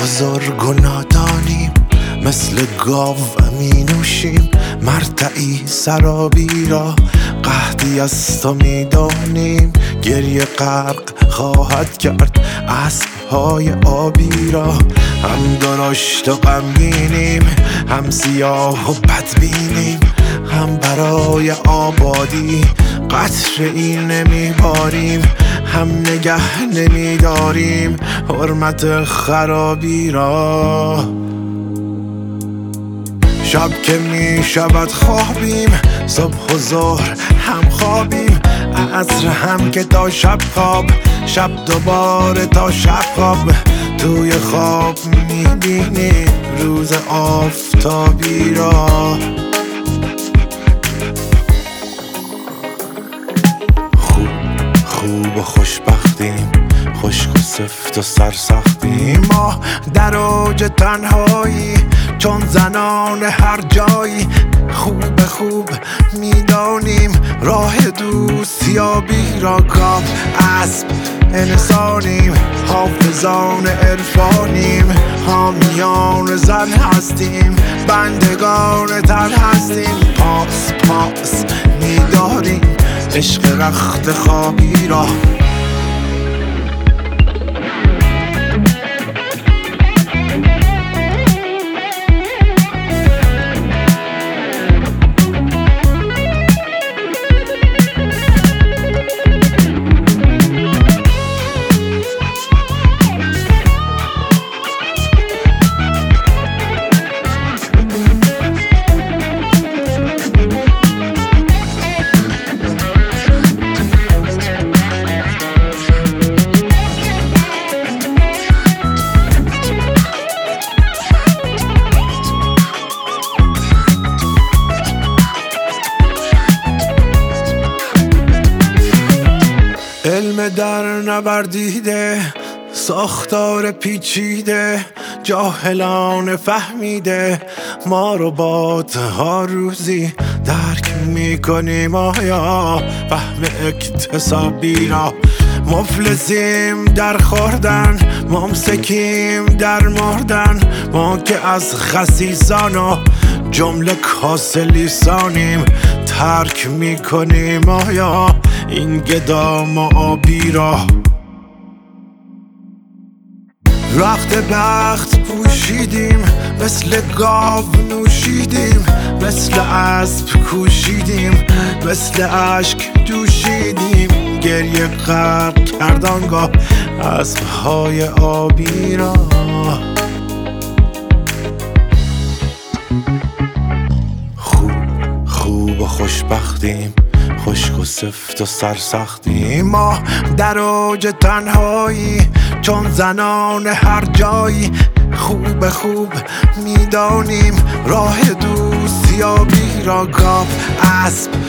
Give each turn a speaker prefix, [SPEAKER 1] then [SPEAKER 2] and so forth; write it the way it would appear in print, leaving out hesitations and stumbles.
[SPEAKER 1] بزرگ و نادانیم، مثل گاو می نوشیم مرتعی سرابی را. قحطی از تو می دانیم، گریه غرق خواهد کرد اسب‌های آبی را. هم درشت و غمگینیم، هم سیاه و بدبینیم، هم برای آبادی قطره‌ای نمیباریم، هم نگه نمیداریم حرمت خرابی را. شب که می شود خوابیم، صبح و ظهر هم خوابیم، عصر هم که تا شب خواب، شب دوباره تا شب خواب. توی خواب می بینیم روز آفتابی را. خوب و خوشبختیم، خشک و سفت و سرسختیم، ما در اوج تنهایی چون زنان هر جایی. خوب میدانیم راه دوستیابی را. گاو اسب انسانیم، حافظان عرفانیم، حامیان زن هستیم، بندگان تن هستیم. پاس میداریم عشق رخت خوابی را. علم در نوردیده، ساختار پیچیده، جاهلان فهمیده، ما ربات ها روزی درک میکنیم آیا فهم اکتسابی را. مفلسیم در خوردن، ممسکیم در مردن، ما که از خسیسان و جمله کاسه لیسانیم. ترک میکنیم آیا این گدام و آبی را. رخت بخت پوشیدیم، مثل گاو نوشیدیم، مثل اسب کوشیدیم، مثل اشک جوشیدیم. گریه غرق کرد آنگاه اسب‌های آبی را. خوب و خوشبختیم، خشک و سفت و سرسختیم، ما در اوج تنهایی چون زنان هر جایی. خوب میدانیم راه دوستیابی را. گاو اسب